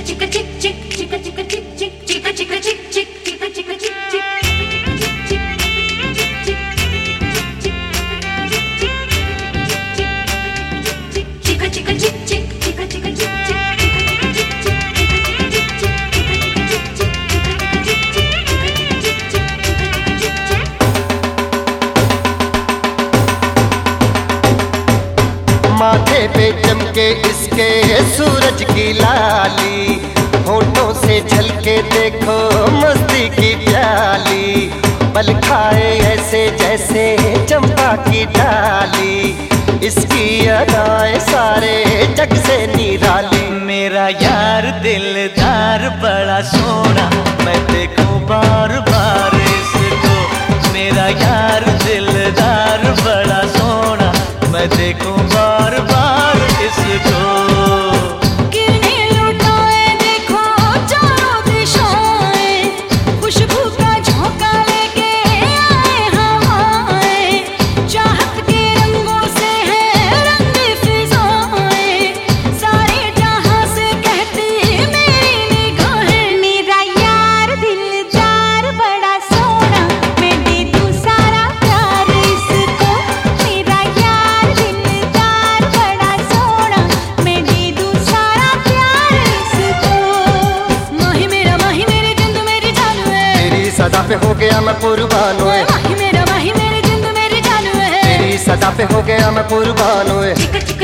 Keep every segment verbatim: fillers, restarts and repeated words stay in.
माथे पे चमके इसके सूरज की लाली, होठों से झलके देखो मस्ती की प्याली, पल खाए ऐसे जैसे चंपा की डाली, इसकी अदाएं सारे जग से निराली। मेरा यार दिलदार बड़ा सोना, मैं देखूं बार बार इसको। मेरा यार दिलदार बड़ा सोना, मैं देखूं बार बार इसको। सदा पे हो गया मैं कुर्बान हुए, माही मेरा माही मेरी जिंद मेरी जान है, तेरी सदा पे हो गया मैं कुर्बान हुए।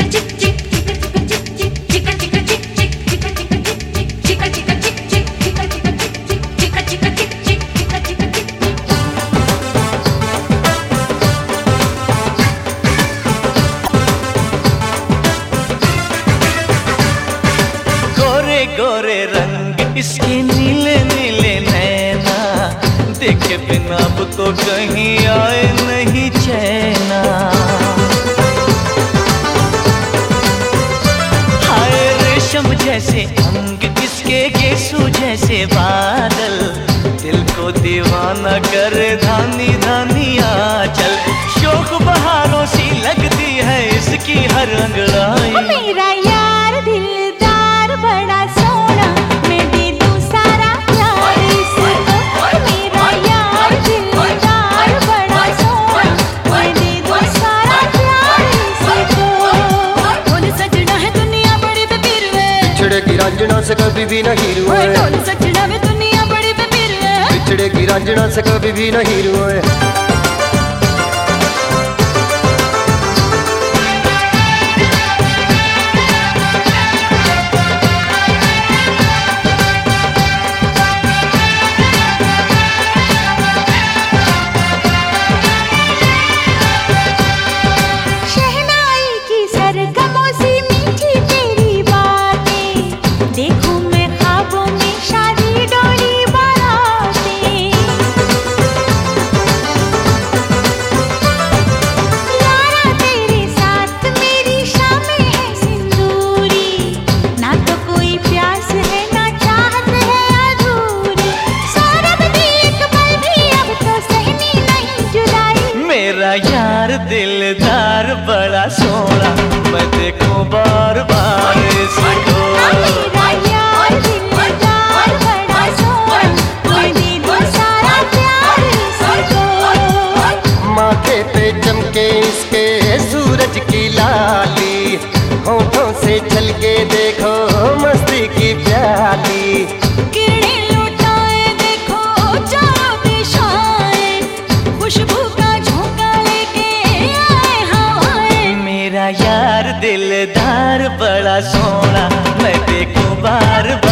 गोरे गोरे रंग इसके नीले नीले नैना, देखे बिना अब तो कहीं आए नहीं चैना। हाय रेशम जैसे अंग इसके, गेसू जैसे बादल, दिल को दीवाना करे धानी धानी आंचल। शोक बहारों सी लगती है इसकी हर अंगड़ाई। मेरा यार दिलदार बड़ा सोना, मैं दे दूं सारा प्यार इसको। मेरा यार दिलदार बड़ा सोना, मैं दे दूं सारा प्यार इसको। ढोल सजना है दुनिया बड़ी बेपीर है, बिछड़ेगी रांझना से कभी भी नहीं रुए। ढोल सजना है दुनिया बड़ी बेपीर है, बिछड़ेगी रांझना से कभी भी नहीं रुए। मेरा यार दिलदार बड़ा सोना, मैं देखूं बार बार इसको। मेरा यार दिलदार बड़ा सोना, मैं दे दूं सारा प्यार इसको। माथे पे चमके इसके सूरज की लाली, होठों से झलके देखो मस्ती की प्याली, किरणें लुटाए देखो चारों दिशाएं, खुशबू का झोंका लेके आए हवाएं। मेरा यार दिलदार बड़ा सोना, मैं देखूं बार बार